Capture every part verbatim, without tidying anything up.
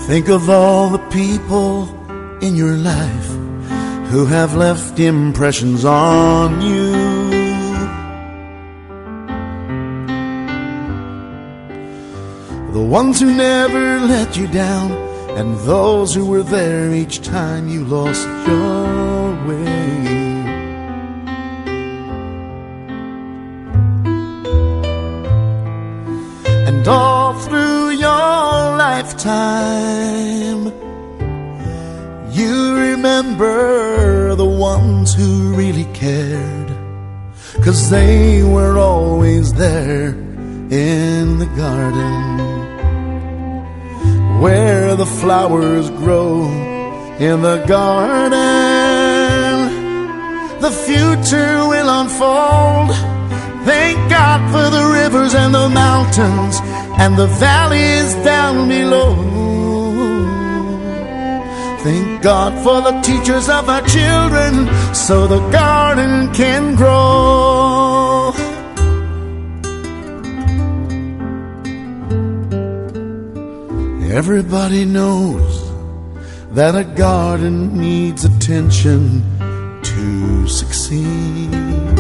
Think of all the people in your life who have left impressions on you. The ones who never let you down, and those who were there each time you lost your way. And all through your lifetime, you remember the ones who really cared, 'cause they were always there in the garden where the flowers grow. In the garden the future will unfold. Thank God for the rivers and the mountains and the valleys down below. Thank God for the teachers of our children, so the garden can grow. Everybody knows that a garden needs attention to succeed.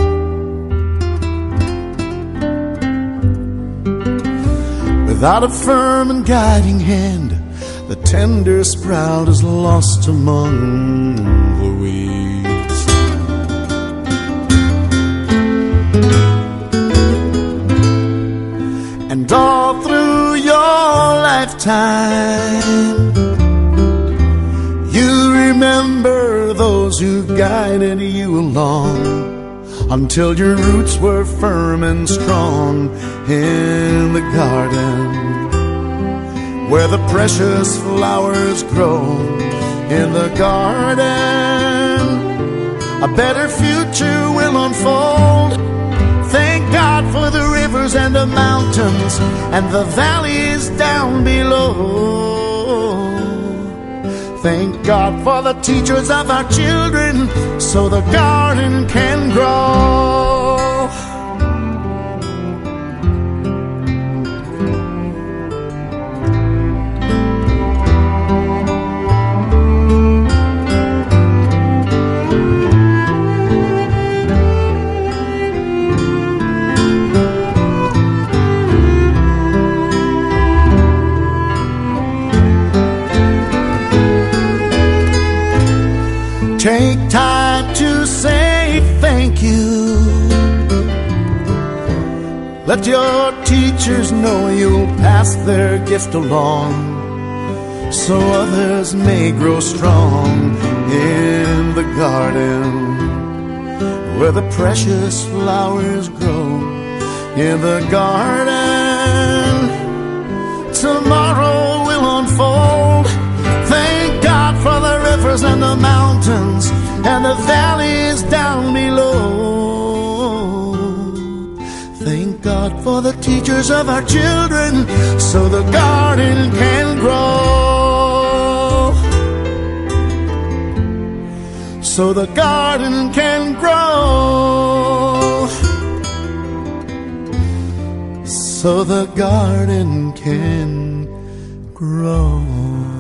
Without a firm and guiding hand, the tender sprout is lost among the weeds. And all through your lifetime, you remember those who guided you along until your roots were firm and strong in the garden where the precious flowers grow. In the garden a better future will unfold. Thank God for the rivers and the mountains and the valleys down below. Thank God for the teachers of our children, so the garden can grow. Take time to say thank you. Let your teachers know you'll pass their gift along, so others may grow strong in the garden where the precious flowers grow. In the garden tomorrow will unfold. Thank God for the rivers and the mountains and the valleys down below. Thank God for the teachers of our children, so the garden can grow. So the garden can grow. So the garden can grow.